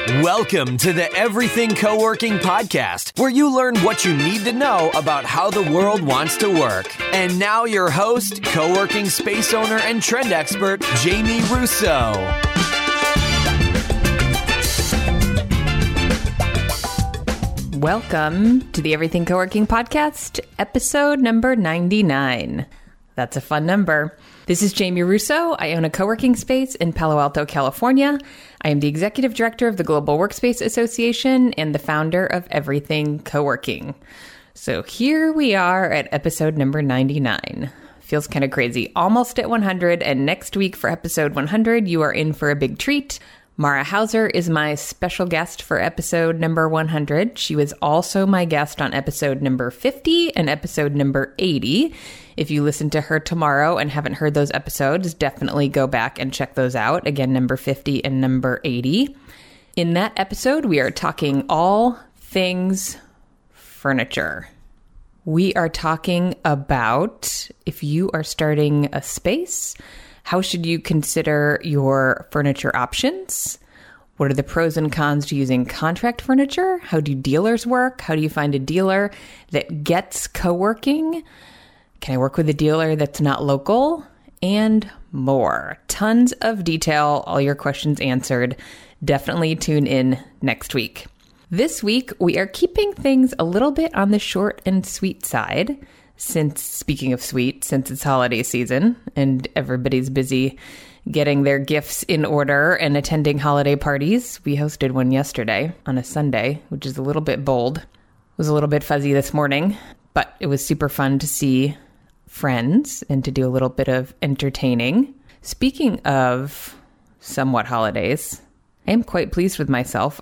Welcome to the Everything Co-working Podcast, where you learn what you need to know about how the world wants to work. And now your host, co-working space owner and trend expert, Jamie Russo. Welcome to the Everything Co-working Podcast, episode number 99. That's a fun number. This is Jamie Russo. I own a co-working space in Palo Alto, California. I am the executive director of the Global Workspace Association and the founder of Everything Co-working. So here we are at episode number 99. Feels kind of crazy. Almost at 100, and next week for episode 100, you are in for a big treat. Mara Hauser is my special guest for episode number 100. She was also my guest on episode number 50 and episode number 80. If you listen to her tomorrow and haven't heard those episodes, definitely go back and check those out. Again, number 50 and number 80. In that episode, we are talking all things furniture. We are talking about if you are starting a space, how should you consider your furniture options? What are the pros and cons to using contract furniture? How do dealers work? How do you find a dealer that gets co-working? Can I work with a dealer that's not local? And more. Tons of detail, all your questions answered. Definitely tune in next week. This week, we are keeping things a little bit on the short and sweet side. Speaking of sweet, since it's holiday season and everybody's busy getting their gifts in order and attending holiday parties. We hosted one yesterday on a Sunday, which is a little bit bold. It was a little bit fuzzy this morning, but it was super fun to see friends and to do a little bit of entertaining. Speaking of somewhat holidays, I am quite pleased with myself.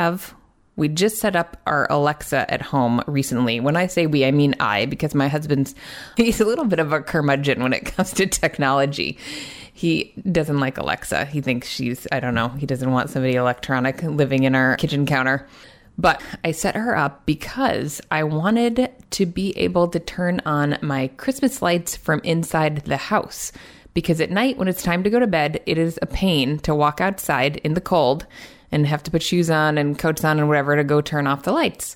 We just set up our Alexa at home recently. When I say we, I mean I, because my he's a little bit of a curmudgeon when it comes to technology. He doesn't like Alexa. He thinks he doesn't want somebody electronic living in our kitchen counter. But I set her up because I wanted to be able to turn on my Christmas lights from inside the house. Because at night, when it's time to go to bed, it is a pain to walk outside in the cold and have to put shoes on and coats on and whatever to go turn off the lights.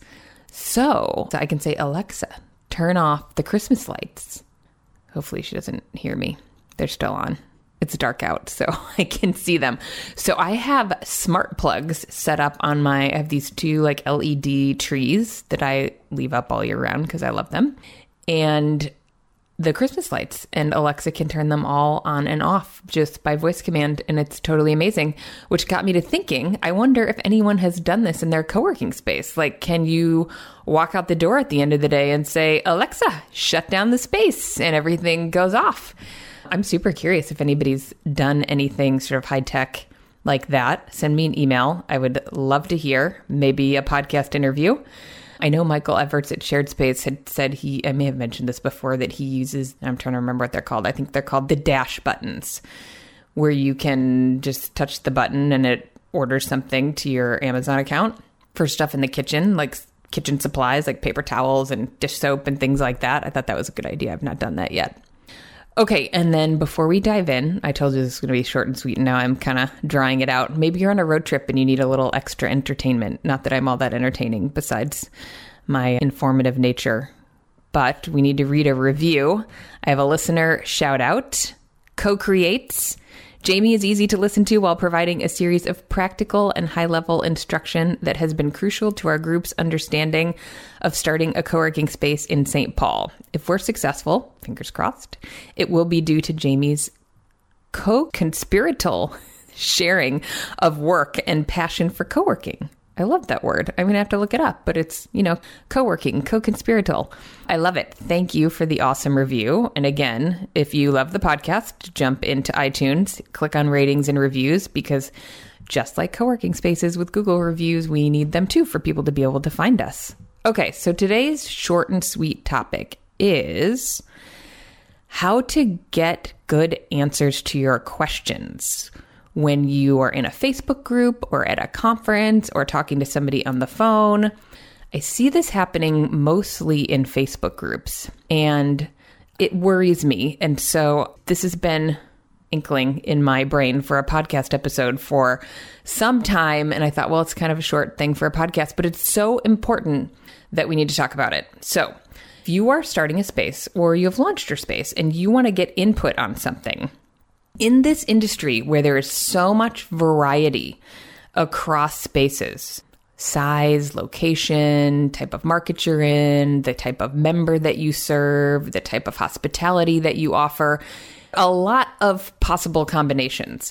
So I can say, Alexa, turn off the Christmas lights. Hopefully she doesn't hear me. They're still on. It's dark out, so I can see them. So I have smart plugs set up on I have these two LED trees that I leave up all year round because I love them. And the Christmas lights, and Alexa can turn them all on and off just by voice command, and it's totally amazing, which got me to thinking, I wonder if anyone has done this in their co-working space. Can you walk out the door at the end of the day and say, Alexa, shut down the space, and everything goes off? I'm super curious if anybody's done anything sort of high-tech like that. Send me an email. I would love to hear, maybe a podcast interview. I know Michael Everts at Shared Space had said I may have mentioned this before, that he uses, I'm trying to remember what they're called. I think they're called the dash buttons, where you can just touch the button and it orders something to your Amazon account for stuff in the kitchen, like kitchen supplies, like paper towels and dish soap and things like that. I thought that was a good idea. I've not done that yet. Okay, and then before we dive in, I told you this was going to be short and sweet, and now I'm kind of drawing it out. Maybe you're on a road trip and you need a little extra entertainment. Not that I'm all that entertaining besides my informative nature, but we need to read a review. I have a listener shout out, Co-Creates. Jamie is easy to listen to while providing a series of practical and high-level instruction that has been crucial to our group's understanding of starting a co-working space in St. Paul. If we're successful, fingers crossed, it will be due to Jamie's co-conspiratorial sharing of work and passion for co-working. I love that word. I'm going to have to look it up, but it's, co-working, co-conspiratorial. I love it. Thank you for the awesome review. And again, if you love the podcast, jump into iTunes, click on ratings and reviews, because just like co-working spaces with Google reviews, we need them too for people to be able to find us. Okay, so today's short and sweet topic is how to get good answers to your questions when you are in a Facebook group or at a conference or talking to somebody on the phone. I see this happening mostly in Facebook groups, and it worries me. And so this has been inkling in my brain for a podcast episode for some time. And I thought, well, it's kind of a short thing for a podcast, but it's so important that we need to talk about it. So if you are starting a space or you have launched your space and you want to get input on something in this industry where there is so much variety across spaces, size, location, type of market you're in, the type of member that you serve, the type of hospitality that you offer, a lot of possible combinations.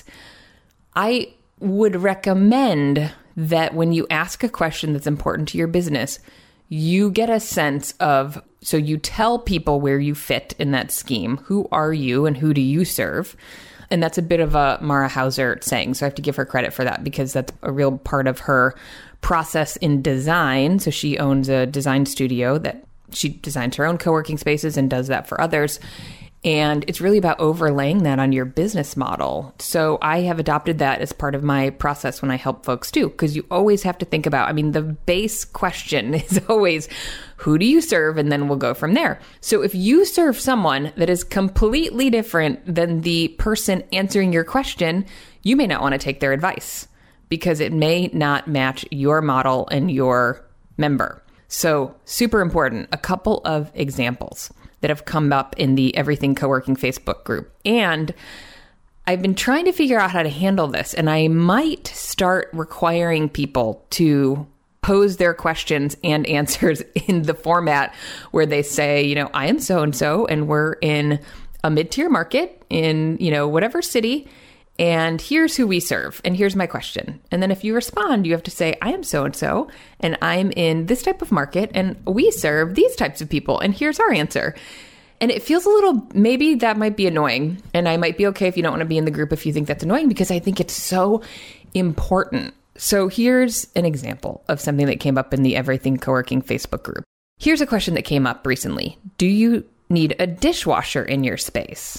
I would recommend that when you ask a question that's important to your business, you get a sense of, so you tell people where you fit in that scheme. Who are you and who do you serve? And that's a bit of a Mara Hauser saying. So I have to give her credit for that because that's a real part of her process in design. So she owns a design studio that she designs her own co-working spaces and does that for others. And it's really about overlaying that on your business model. So I have adopted that as part of my process when I help folks too, because you always have to think about, the base question is always, who do you serve? And then we'll go from there. So if you serve someone that is completely different than the person answering your question, you may not want to take their advice because it may not match your model and your member. So super important. A couple of examples that have come up in the Everything Co-working Facebook group. And I've been trying to figure out how to handle this. And I might start requiring people to pose their questions and answers in the format where they say, I am so-and-so, and we're in a mid-tier market in, whatever city. And here's who we serve. And here's my question. And then if you respond, you have to say, I am so-and-so, and I'm in this type of market, and we serve these types of people. And here's our answer. And it feels a little, maybe that might be annoying. And I might be okay if you don't want to be in the group if you think that's annoying, because I think it's so important. So here's an example of something that came up in the Everything Co-working Facebook group. Here's a question that came up recently. Do you need a dishwasher in your space?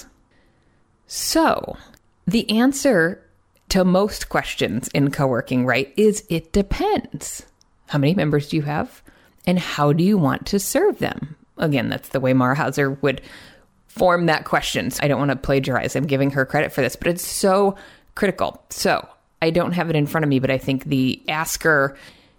So the answer to most questions in co-working, right, is it depends. How many members do you have? And how do you want to serve them? Again, that's the way Mara Hauser would form that question. So I don't want to plagiarize. I'm giving her credit for this, but it's so critical. So I don't have it in front of me, but I think the asker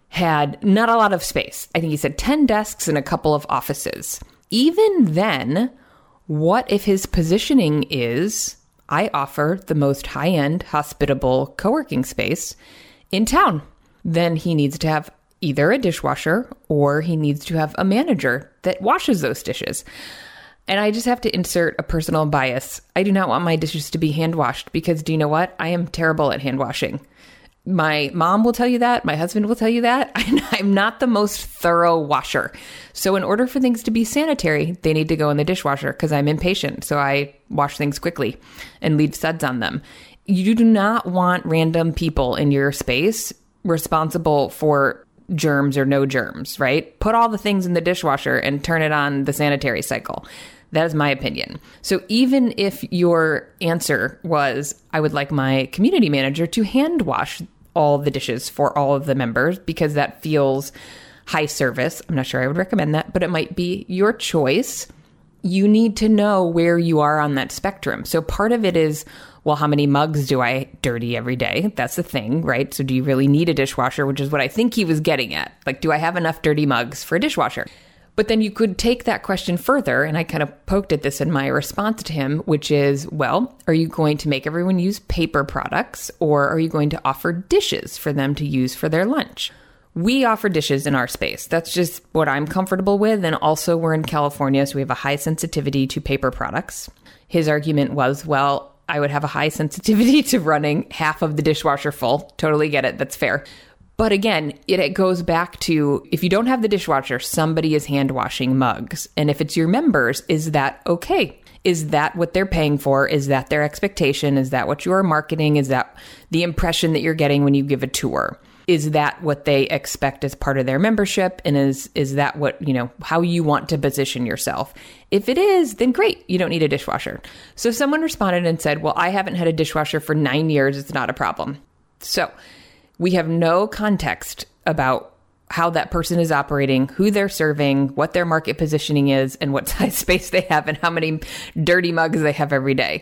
had not a lot of space. I think he said 10 desks and a couple of offices. Even then, what if his positioning is, I offer the most high-end, hospitable co-working space in town? Then he needs to have either a dishwasher or he needs to have a manager that washes those dishes. And I just have to insert a personal bias. I do not want my dishes to be hand washed because do you know what? I am terrible at hand washing. My mom will tell you that. My husband will tell you that. I'm not the most thorough washer. So in order for things to be sanitary, they need to go in the dishwasher because I'm impatient. So I wash things quickly and leave suds on them. You do not want random people in your space responsible for germs or no germs, right? Put all the things in the dishwasher and turn it on the sanitary cycle. That is my opinion. So even if your answer was, I would like my community manager to hand wash all the dishes for all of the members because that feels high service, I'm not sure I would recommend that, but it might be your choice. You need to know where you are on that spectrum. So part of it is, well, how many mugs do I dirty every day? That's the thing, right? So do you really need a dishwasher, which is what I think he was getting at. Like, do I have enough dirty mugs for a dishwasher? But then you could take that question further, and I kind of poked at this in my response to him, which is, well, are you going to make everyone use paper products, or are you going to offer dishes for them to use for their lunch? We offer dishes in our space. That's just what I'm comfortable with. And also we're in California, so we have a high sensitivity to paper products. His argument was, well, I would have a high sensitivity to running half of the dishwasher full. Totally get it. That's fair. But again, it goes back to, if you don't have the dishwasher, somebody is hand washing mugs. And if it's your members, is that okay? Is that what they're paying for? Is that their expectation? Is that what you are marketing? Is that the impression that you're getting when you give a tour? Is that what they expect as part of their membership? And is that what, how you want to position yourself? If it is, then great. You don't need a dishwasher. So someone responded and said, well, I haven't had a dishwasher for 9 years. It's not a problem. So we have no context about how that person is operating, who they're serving, what their market positioning is, and what size space they have, and how many dirty mugs they have every day.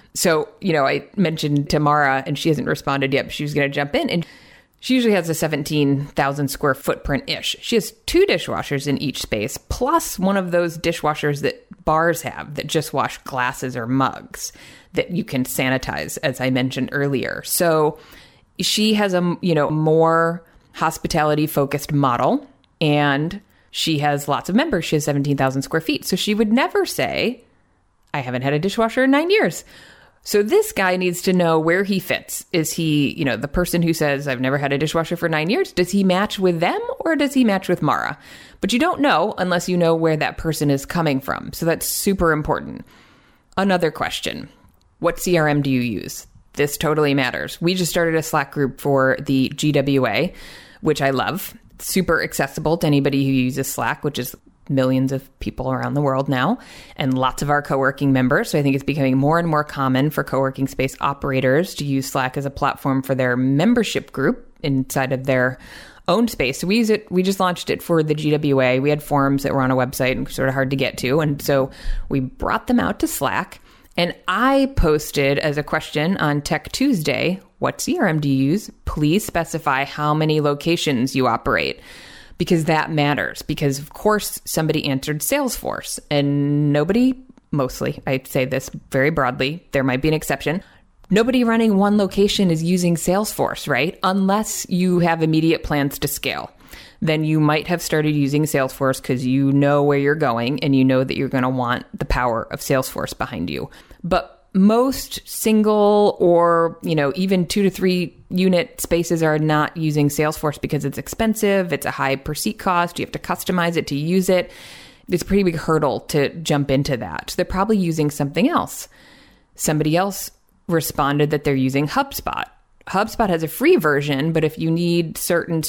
So, I mentioned Tamara, and she hasn't responded yet, but she was going to jump in. And she usually has a 17,000 square footprint-ish. She has 2 dishwashers in each space, plus one of those dishwashers that bars have that just wash glasses or mugs that you can sanitize, as I mentioned earlier. So she has a, more hospitality-focused model, and she has lots of members. She has 17,000 square feet. So she would never say, I haven't had a dishwasher in 9 years. So this guy needs to know where he fits. Is he, the person who says, I've never had a dishwasher for 9 years? Does he match with them or does he match with Mara? But you don't know unless you know where that person is coming from. So that's super important. Another question. What CRM do you use? This totally matters. We just started a Slack group for the GWA, which I love. Super accessible to anybody who uses Slack, which is millions of people around the world now, and lots of our co-working members. So I think it's becoming more and more common for co-working space operators to use Slack as a platform for their membership group inside of their own space. So we use it. We just launched it for the GWA. We had forums that were on a website and sort of hard to get to. And so we brought them out to Slack. And I posted as a question on Tech Tuesday, what CRM do you use? Please specify how many locations you operate. Because that matters. Because, of course, somebody answered Salesforce. And nobody, mostly, I'd say this very broadly, there might be an exception, nobody running one location is using Salesforce, right? Unless you have immediate plans to scale. Then you might have started using Salesforce because you know where you're going and you know that you're going to want the power of Salesforce behind you. But most single or, even 2 to 3 unit spaces are not using Salesforce because it's expensive. It's a high per seat cost. You have to customize it to use it. It's a pretty big hurdle to jump into that. So they're probably using something else. Somebody else responded that they're using HubSpot. HubSpot has a free version, but if you need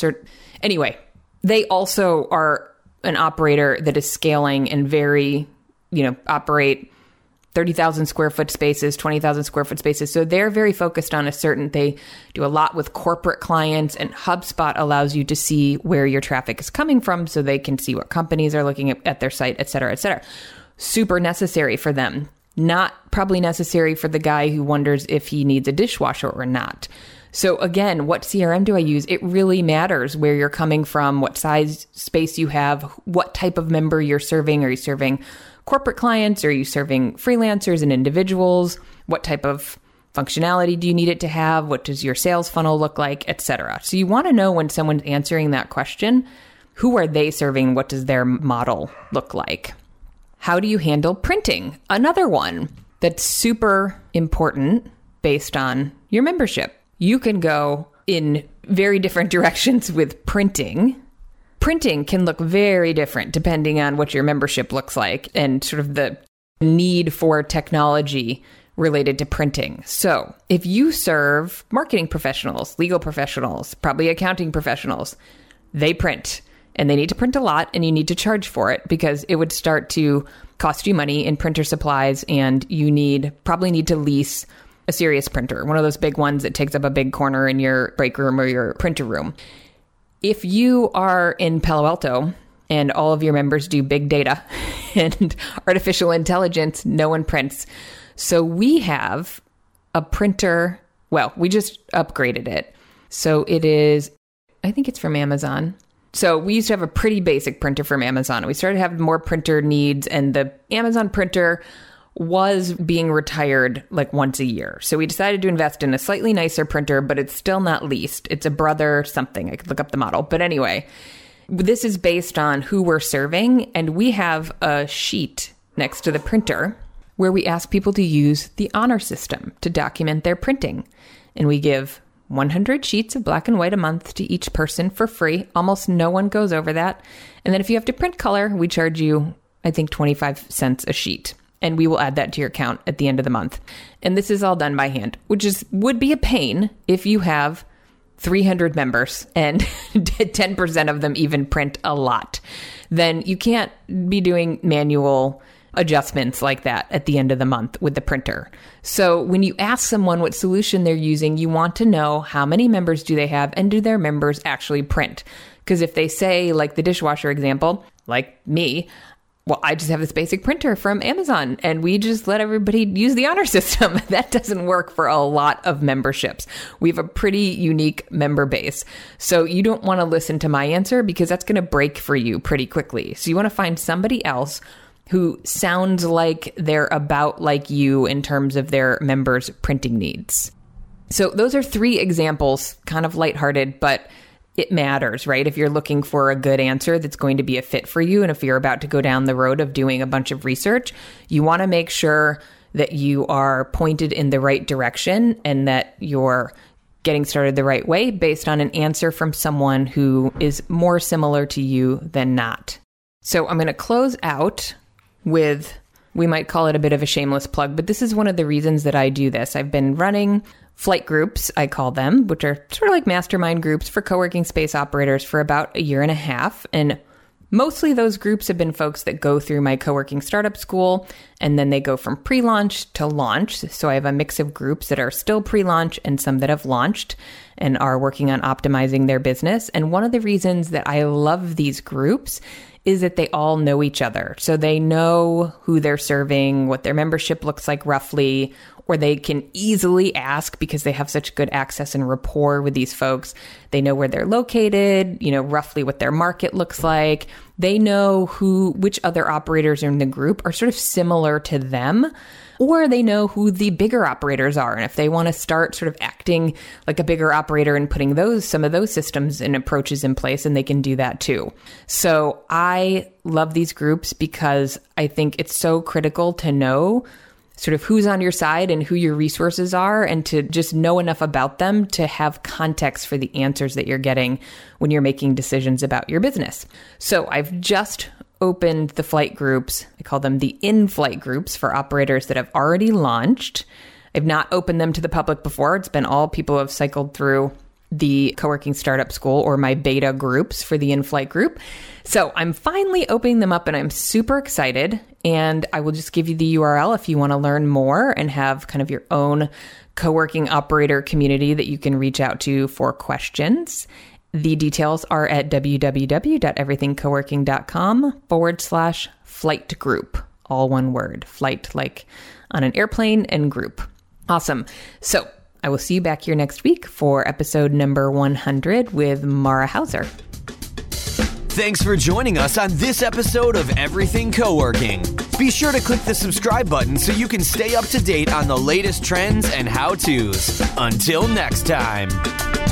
anyway, they also are an operator that is scaling and very, operate 30,000 square foot spaces, 20,000 square foot spaces. So they're very focused on they do a lot with corporate clients, and HubSpot allows you to see where your traffic is coming from so they can see what companies are looking at their site, et cetera, et cetera. Super necessary for them. Not probably necessary for the guy who wonders if he needs a dishwasher or not. So again, what CRM do I use? It really matters where you're coming from, what size space you have, what type of member you're serving. Are you serving corporate clients? Are you serving freelancers and individuals? What type of functionality do you need it to have? What does your sales funnel look like, et cetera? So you want to know when someone's answering that question, who are they serving? What does their model look like? How do you handle printing? Another one that's super important based on your membership. You can go in very different directions with printing. Printing can look very different depending on what your membership looks like and sort of the need for technology related to printing. So if you serve marketing professionals, legal professionals, probably accounting professionals, they print and they need to print a lot and you need to charge for it because it would start to cost you money in printer supplies and you probably need to lease a serious printer, one of those big ones that takes up a big corner in your break room or your printer room. If you are in Palo Alto and all of your members do big data and artificial intelligence, no one prints. So we have a printer. Well, we just upgraded it. So it is, I think it's from Amazon. So we used to have a pretty basic printer from Amazon. We started having more printer needs and the Amazon printer was being retired like once a year. So we decided to invest in a slightly nicer printer, but it's still not leased. It's a Brother something. I could look up the model. But anyway, this is based on who we're serving. And we have a sheet next to the printer where we ask people to use the honor system to document their printing. And we give 100 sheets of black and white a month to each person for free. Almost no one goes over that. And then if you have to print color, we charge you, I think, 25 cents a sheet. And we will add that to your account at the end of the month. And this is all done by hand, which would be a pain if you have 300 members and 10% of them even print a lot. Then you can't be doing manual adjustments like that at the end of the month with the printer. So when you ask someone what solution they're using, you want to know how many members do they have and do their members actually print? Because if they say, like the dishwasher example, like me, well, I just have this basic printer from Amazon and we just let everybody use the honor system. That doesn't work for a lot of memberships. We have a pretty unique member base. So you don't want to listen to my answer because that's going to break for you pretty quickly. So you want to find somebody else who sounds like they're about like you in terms of their members' printing needs. So those are 3 examples, kind of lighthearted, but it matters, right? If you're looking for a good answer that's going to be a fit for you, and if you're about to go down the road of doing a bunch of research, you want to make sure that you are pointed in the right direction and that you're getting started the right way based on an answer from someone who is more similar to you than not. So I'm going to close out with, we might call it a bit of a shameless plug, but this is one of the reasons that I do this. I've been running flight groups, I call them, which are sort of like mastermind groups for co-working space operators for about a year and a half. And mostly those groups have been folks that go through my co-working startup school, and then they go from pre-launch to launch. So I have a mix of groups that are still pre-launch and some that have launched and are working on optimizing their business. And one of the reasons that I love these groups is that they all know each other. So they know who they're serving, what their membership looks like roughly, or they can easily ask because they have such good access and rapport with these folks. They know where they're located, roughly what their market looks like. They know which other operators are in the group are sort of similar to them, or they know who the bigger operators are. And if they want to start sort of acting like a bigger operator and putting some of those systems and approaches in place, and they can do that too. So I love these groups because I think it's so critical to know sort of who's on your side and who your resources are, and to just know enough about them to have context for the answers that you're getting when you're making decisions about your business. So I've just opened the flight groups. I call them the in-flight groups for operators that have already launched. I've not opened them to the public before. It's been all people who have cycled through the co-working startup school or my beta groups for the in-flight group. So I'm finally opening them up and I'm super excited. And I will just give you the URL if you want to learn more and have kind of your own co-working operator community that you can reach out to for questions. The details are at www.everythingcoworking.com/flight group. All one word, flight like on an airplane, and group. Awesome. So I will see you back here next week for episode number 100 with Mara Hauser. Thanks for joining us on this episode of Everything Co-working. Be sure to click the subscribe button so you can stay up to date on the latest trends and how-tos. Until next time.